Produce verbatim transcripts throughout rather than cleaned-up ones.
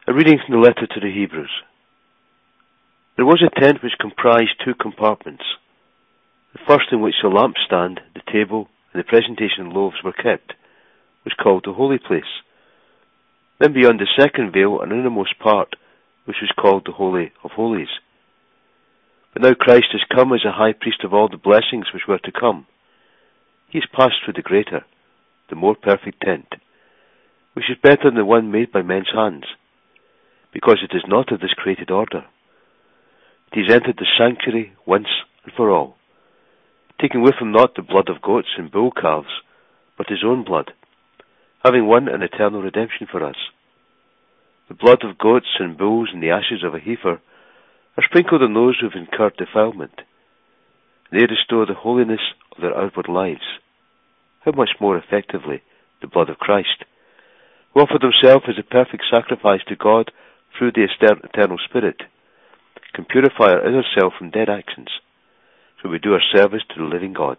A reading from the letter to the Hebrews. There was a tent which comprised two compartments. The first, in which the lampstand, the table, and the presentation loaves were kept, was called the holy place. Then beyond the second veil, an innermost part, which was called the Holy of Holies. But now Christ has come as a high priest of all the blessings which were to come. He has passed through the greater, the more perfect tent, which is better than the one made by men's hands, because it is not of this created order. He has entered the sanctuary once and for all, taking with him not the blood of goats and bull calves, but his own blood, having won an eternal redemption for us. The blood of goats and bulls and the ashes of a heifer are sprinkled on those who have incurred defilement. They restore the holiness of their outward lives. How much more effectively the blood of Christ, who offered himself as a perfect sacrifice to God through the eternal Spirit, can purify our inner self from dead actions, so we do our service to the living God.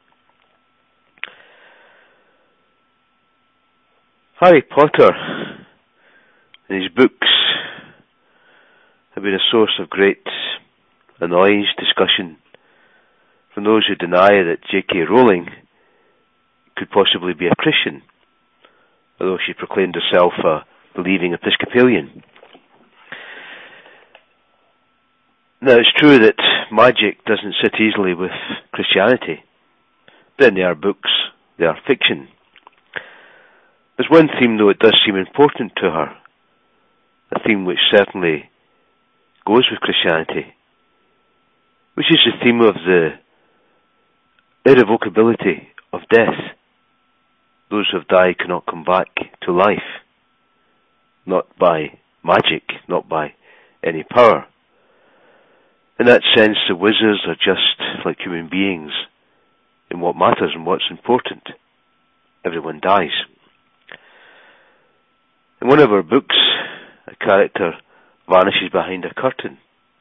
Harry Potter and his books have been a source of great annoyance, discussion from those who deny that J K Rowling could possibly be a Christian, although she proclaimed herself a believing Episcopalian. Now, it's true that magic doesn't sit easily with Christianity. Then they are books, they are fiction. There's one theme, though, it does seem important to her, a theme which certainly goes with Christianity, which is the theme of the irrevocability of death. Those who have died cannot come back to life, not by magic, not by any power. In that sense, the wizards are just like human beings in what matters and what's important. Everyone dies. In one of her books, a character vanishes behind a curtain,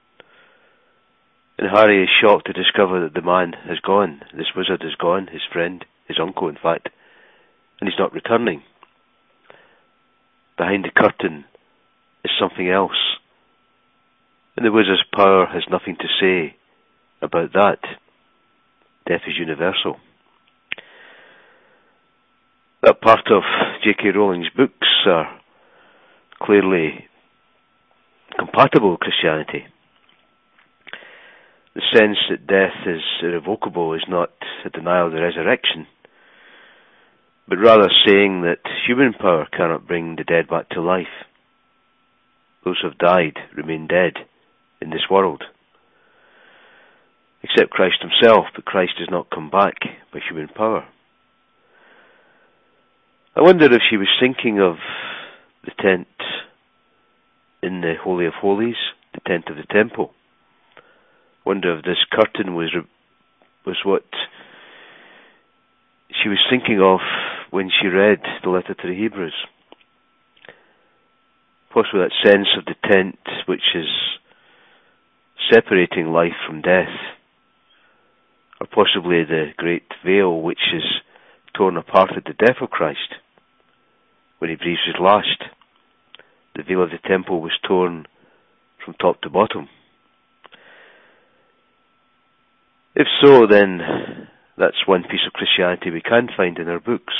and Harry is shocked to discover that the man has gone. This wizard is gone, his friend, his uncle in fact, and he's not returning. Behind the curtain is something else, and the wizard's power has nothing to say about that. Death is universal. That part of J K Rowling's books are clearly compatible with Christianity. The sense that death is irrevocable is not a denial of the resurrection, but rather saying that human power cannot bring the dead back to life. Those who have died remain dead in this world, except Christ himself, but Christ does not come back by human power. I wonder if she was thinking of the tent in the Holy of Holies, the tent of the temple. I wonder if this curtain was was what she was thinking of when she read the letter to the Hebrews. Possibly that sense of the tent which is separating life from death, or possibly the great veil which is torn apart at the death of Christ when he breathes his last. The veil of the temple was torn from top to bottom. If so, then that's one piece of Christianity we can find in our books.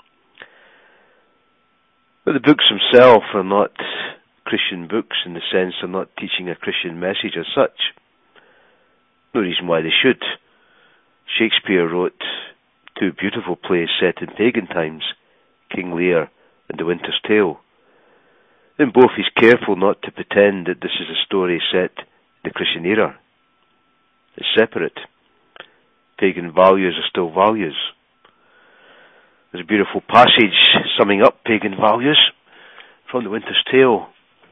But the books themselves are not Christian books in the sense they're not teaching a Christian message as such. No reason why they should. Shakespeare wrote two beautiful plays set in pagan times, King Lear and The Winter's Tale. In both he's careful not to pretend that this is a story set in the Christian era. It's separate. Pagan values are still values. There's a beautiful passage summing up pagan values from The Winter's Tale,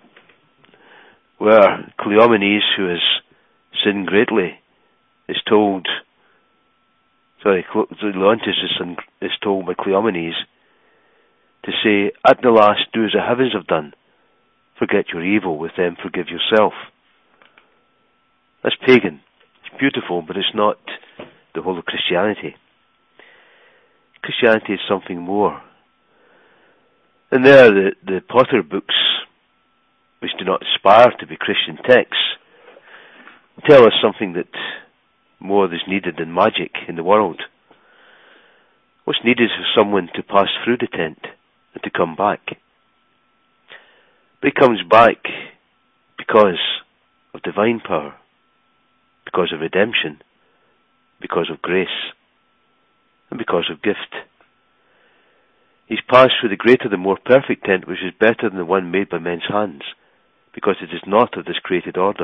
where Cleomenes, who has sinned greatly, is told, sorry, Leontes is, is told by Cleomenes to say, "At the last, do as the heavens have done. Forget your evil, with them forgive yourself." That's pagan. It's beautiful, but it's not the whole of Christianity. Christianity is something more. And there, the, the Potter books do not aspire to be Christian texts tell us something that more is needed than magic in the world. What's needed is for someone to pass through the tent and to come back. But he comes back because of divine power, because of redemption, because of grace, and because of gift. He's passed through the greater, the more perfect tent, which is better than the one made by men's hands, because it is not of this created order.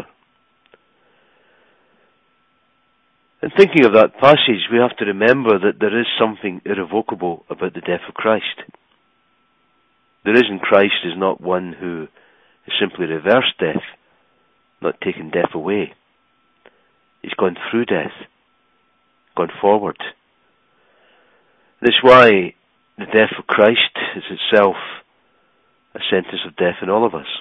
In thinking of that passage, we have to remember that there is something irrevocable about the death of Christ. The risen Christ is not one who has simply reversed death, not taken death away. He's gone through death, gone forward. That's why the death of Christ is itself a sentence of death in all of us.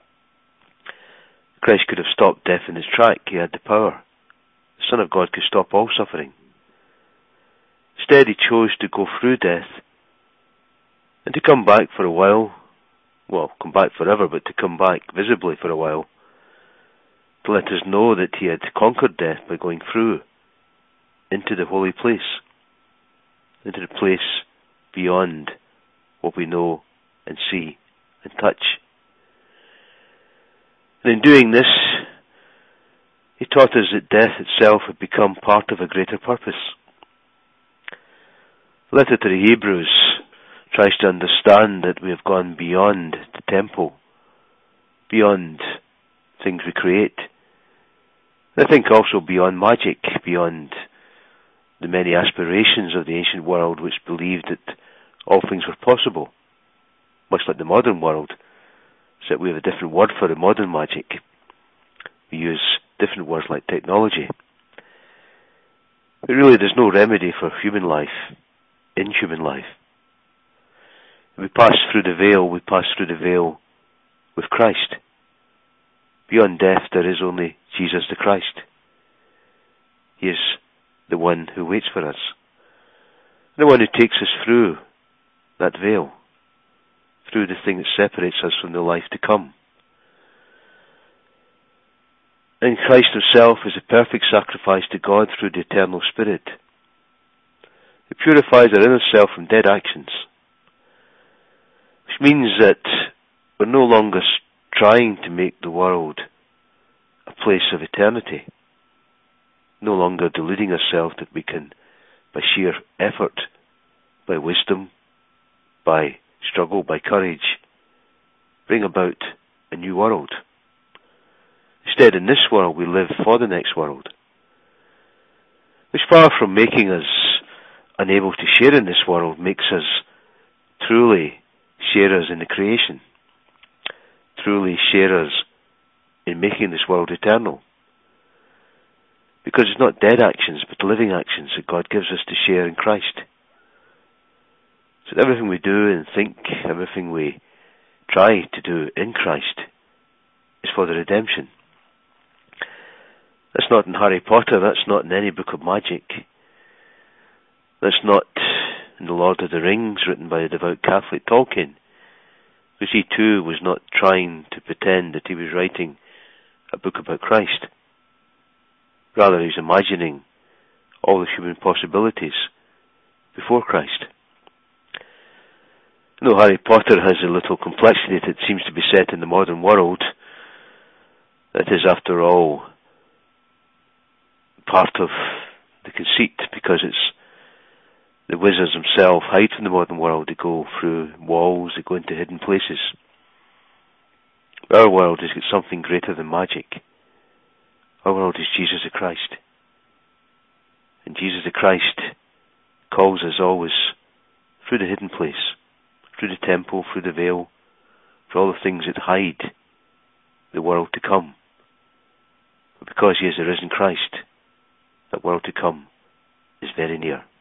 Christ could have stopped death in his track. He had the power. The Son of God could stop all suffering. Instead, he chose to go through death and to come back for a while. Well, come back forever, but to come back visibly for a while, to let us know that he had conquered death by going through into the holy place, into the place beyond what we know and see and touch. And in doing this, he taught us that death itself had become part of a greater purpose. The letter to the Hebrews tries to understand that we have gone beyond the temple, beyond things we create. And I think also beyond magic, beyond the many aspirations of the ancient world which believed that all things were possible, much like the modern world, except we have a different word for the modern magic. We use different words like technology. But really there's no remedy for human life, in human life. If we pass through the veil, we pass through the veil with Christ. Beyond death there is only Jesus the Christ. He is the one who waits for us, the one who takes us through that veil, through the thing that separates us from the life to come. And Christ himself is a perfect sacrifice to God through the eternal Spirit. He purifies our inner self from dead actions, which means that we're no longer trying to make the world a place of eternity, no longer deluding ourselves that we can, by sheer effort, by wisdom, by struggle, by courage, bring about a new world. Instead, in this world, we live for the next world, which, far from making us unable to share in this world, makes us truly sharers in the creation, truly sharers in making this world eternal. Because it's not dead actions, but living actions that God gives us to share in Christ. So everything we do and think, everything we try to do in Christ is for the redemption. That's not in Harry Potter, that's not in any book of magic. That's not in The Lord of the Rings, written by a devout Catholic Tolkien. Because he too was not trying to pretend that he was writing a book about Christ. Rather, he's imagining all the human possibilities before Christ. You know, Harry Potter has a little complexity that seems to be set in the modern world. That is, after all, part of the conceit, because it's the wizards themselves hide from the modern world. They go through walls, they go into hidden places. Our world has got something greater than magic. Our world is Jesus the Christ. And Jesus the Christ calls us always through the hidden place, through the temple, through the veil, for all the things that hide the world to come. But because he is the risen Christ, that world to come is very near.